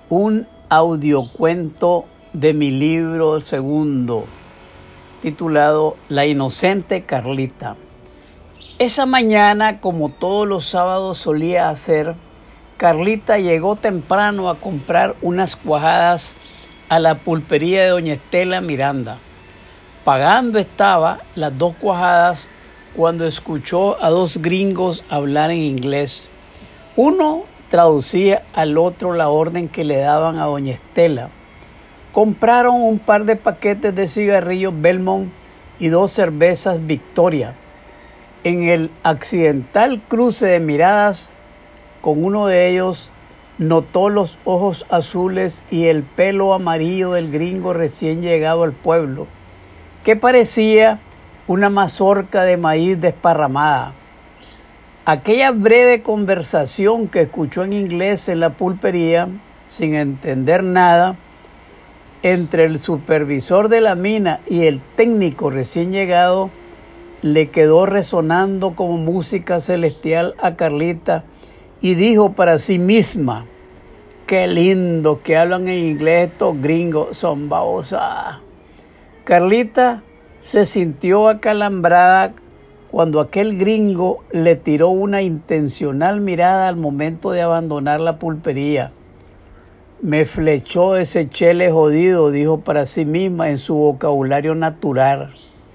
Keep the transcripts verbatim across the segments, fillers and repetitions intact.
un audiocuento de mi libro segundo, titulado La inocente Carlita. Esa mañana, como todos los sábados solía hacer, Carlita llegó temprano a comprar unas cuajadas a la pulpería de doña Estela Miranda. Pagando estaba las dos cuajadas cuando escuchó a dos gringos hablar en inglés. Uno traducía al otro la orden que le daban a doña Estela. Compraron un par de paquetes de cigarrillos Belmont y dos cervezas Victoria. En el accidental cruce de miradas con uno de ellos, notó los ojos azules y el pelo amarillo del gringo recién llegado al pueblo, que parecía una mazorca de maíz desparramada. Aquella breve conversación que escuchó en inglés en la pulpería, sin entender nada, entre el supervisor de la mina y el técnico recién llegado, le quedó resonando como música celestial a Carlita y dijo para sí misma: «Qué lindo que hablan en inglés estos gringos, son babosas». Carlita se sintió acalambrada cuando aquel gringo le tiró una intencional mirada al momento de abandonar la pulpería. «Me flechó ese chele jodido», dijo para sí misma en su vocabulario natural.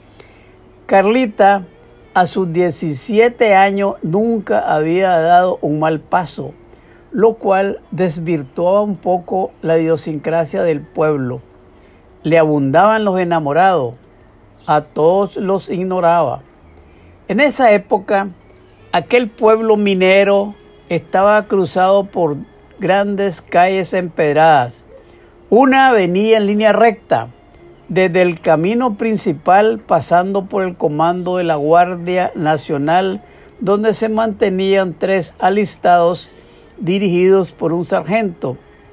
Carlita, a sus diecisiete años, nunca había dado un mal paso, lo cual desvirtuaba un poco la idiosincrasia del pueblo. Le abundaban los enamorados, a todos los ignoraba. En esa época, aquel pueblo minero estaba cruzado por grandes calles empedradas. Una avenida en línea recta, desde el camino principal pasando por el comando de la Guardia Nacional, donde se mantenían tres alistados dirigidos por un sargento,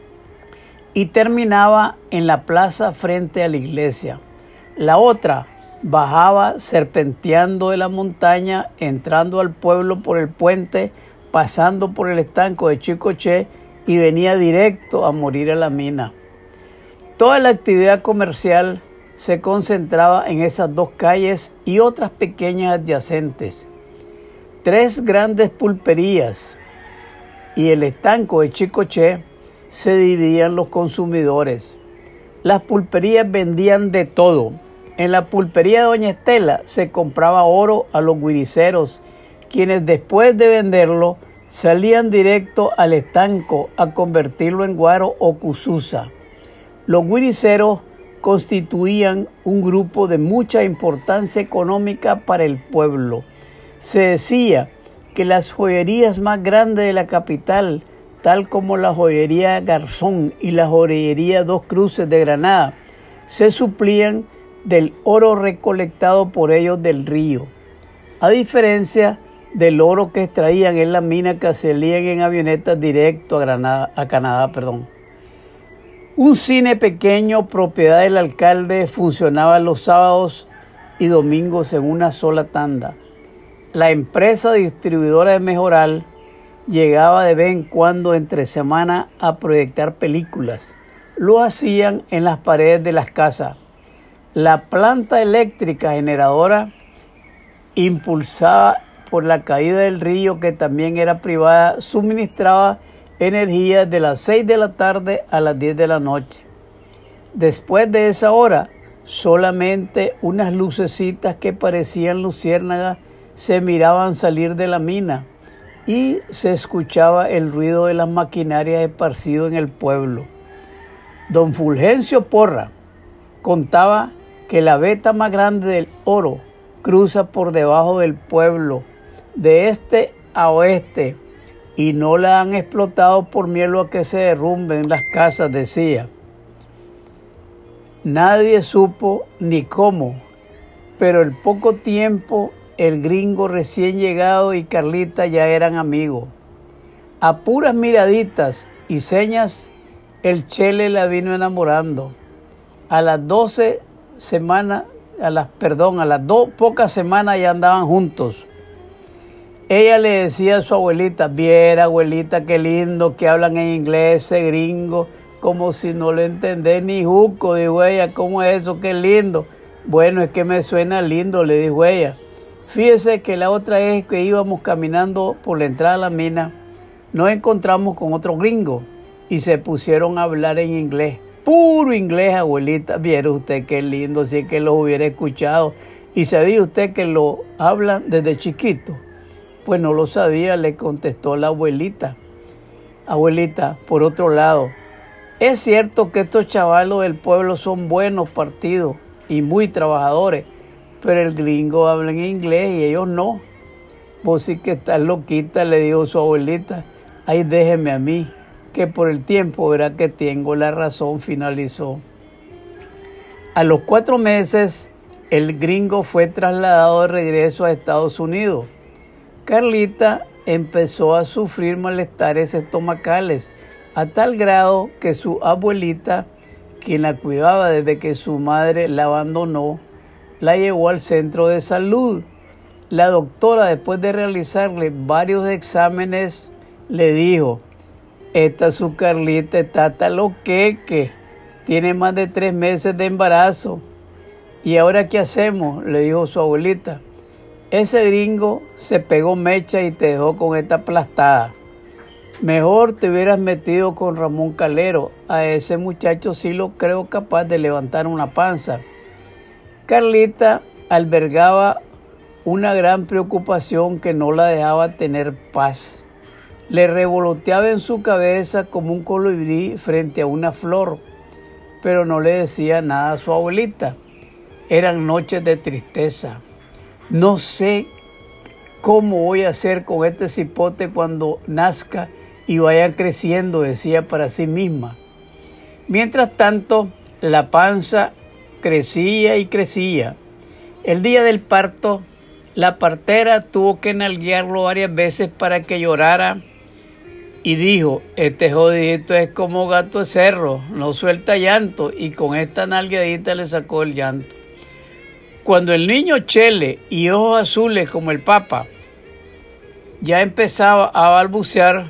y terminaba en la plaza frente a la iglesia. La otra bajaba serpenteando de la montaña, entrando al pueblo por el puente, pasando por el estanco de Chicoché y venía directo a morir a la mina. Toda la actividad comercial se concentraba en esas dos calles y otras pequeñas adyacentes. Tres grandes pulperías y el estanco de Chicoché se dividían los consumidores. Las pulperías vendían de todo. En la pulpería de doña Estela se compraba oro a los guiriceros, quienes después de venderlo salían directo al estanco a convertirlo en guaro o cususa. Los guiriceros constituían un grupo de mucha importancia económica para el pueblo. Se decía que las joyerías más grandes de la capital, tal como la joyería Garzón y la joyería Dos Cruces de Granada, se suplían del oro recolectado por ellos del río, a diferencia del oro que extraían en la mina que salían en avionetas directo a, Granada, a Canadá. Perdón. Un cine pequeño, propiedad del alcalde, funcionaba los sábados y domingos en una sola tanda. La empresa distribuidora de Mejoral llegaba de vez en cuando entre semana a proyectar películas. Lo hacían en las paredes de las casas. La planta eléctrica generadora, impulsada por la caída del río, que también era privada, suministraba energía de las seis de la tarde a las diez de la noche. Después de esa hora, solamente unas lucecitas que parecían luciérnagas se miraban salir de la mina y se escuchaba el ruido de las maquinarias esparcido en el pueblo. Don Fulgencio Porra contaba que la veta más grande del oro cruza por debajo del pueblo, de este a oeste, y no la han explotado por miedo a que se derrumben las casas, decía. Nadie supo ni cómo, pero en poco tiempo el gringo recién llegado y Carlita ya eran amigos. A puras miraditas y señas, el chele la vino enamorando. A las doce semanas, a las, perdón, a las dos pocas semanas ya andaban juntos. Ella le decía a su abuelita: viera, abuelita, qué lindo que hablan en inglés ese gringo, como si no lo entendés ni juco, dijo ella. ¿Cómo es eso? Qué lindo. Bueno, es que me suena lindo, le dijo ella. Fíjese que la otra vez que íbamos caminando por la entrada a la mina, nos encontramos con otro gringo y se pusieron a hablar en inglés. Puro inglés, abuelita. Vieron usted qué lindo, si es que los hubiera escuchado. ¿Y sabía usted que lo hablan desde chiquito? Pues no lo sabía, le contestó la abuelita. Abuelita, por otro lado, es cierto que estos chavalos del pueblo son buenos partidos y muy trabajadores, pero el gringo habla en inglés y ellos no. Vos sí que estás loquita, le dijo su abuelita. Ay, déjeme a mí, que por el tiempo verá que tengo la razón, finalizó. A los cuatro meses, el gringo fue trasladado de regreso a Estados Unidos. Carlita empezó a sufrir malestares estomacales, a tal grado que su abuelita, quien la cuidaba desde que su madre la abandonó, la llevó al centro de salud. La doctora, después de realizarle varios exámenes, le dijo: esta su Carlita está taloqueque, tiene más de tres meses de embarazo. ¿Y ahora qué hacemos?, le dijo su abuelita. Ese gringo se pegó mecha y te dejó con esta aplastada. Mejor te hubieras metido con Ramón Calero. A ese muchacho sí lo creo capaz de levantar una panza. Carlita albergaba una gran preocupación que no la dejaba tener paz. Le revoloteaba en su cabeza como un colibrí frente a una flor, pero no le decía nada a su abuelita. Eran noches de tristeza. No sé cómo voy a hacer con este cipote cuando nazca y vaya creciendo, decía para sí misma. Mientras tanto, la panza crecía y crecía. El día del parto, la partera tuvo que nalguearlo varias veces para que llorara y dijo: este jodidito es como gato de cerro, no suelta llanto, y con esta nalgueadita le sacó el llanto. Cuando el niño chele y ojos azules como el papa ya empezaba a balbucear,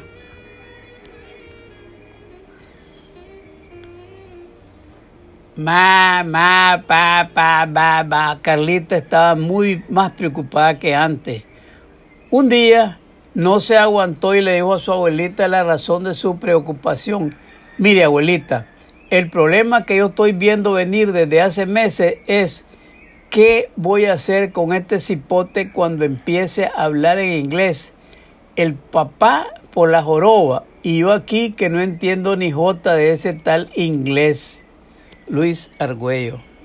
ma, ma, pa, pa, pa, pa, Carlita estaba muy más preocupada que antes. Un día no se aguantó y le dijo a su abuelita la razón de su preocupación. Mire, abuelita, el problema que yo estoy viendo venir desde hace meses es: ¿qué voy a hacer con este cipote cuando empiece a hablar en inglés? El papá por la joroba y yo aquí que no entiendo ni jota de ese tal inglés. Luis Argüello.